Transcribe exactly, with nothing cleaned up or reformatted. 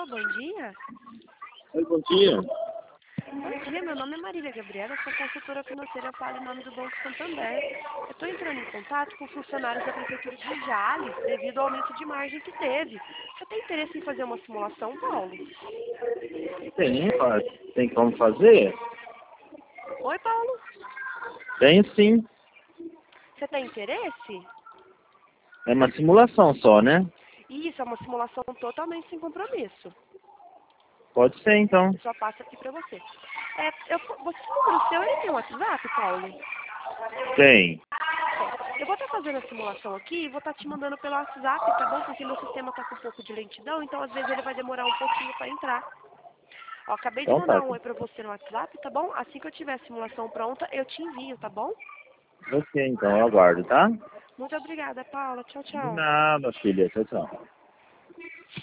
Alô, bom dia. Oi, bom dia. Bom dia, meu nome é Marília Gabriela, sou consultora financeira para em nome do Banco Santander. Eu estou entrando em contato com funcionários da Prefeitura de Jales devido ao aumento de margem que teve. Você tem interesse em fazer uma simulação, Paulo? Tem, ó, tem como fazer? Oi, Paulo. Tem sim. Você tem interesse? É uma simulação só, né? Isso, é uma simulação totalmente sem compromisso. Pode ser, então. Eu só passo aqui para você. É, eu, você, esse número seu, ele tem WhatsApp, Paulo? Tem. Eu vou estar fazendo a simulação aqui e vou estar te mandando pelo WhatsApp, tá bom? Porque meu sistema está com um pouco de lentidão, então às vezes ele vai demorar um pouquinho para entrar. Ó, acabei de Então tá. mandar um oi para você no WhatsApp, tá bom? Assim que eu tiver a simulação pronta, eu te envio, tá bom? Ok, então eu aguardo, tá? Muito obrigada, Paula. Tchau, De tchau. nada, filha. Tchau, tchau.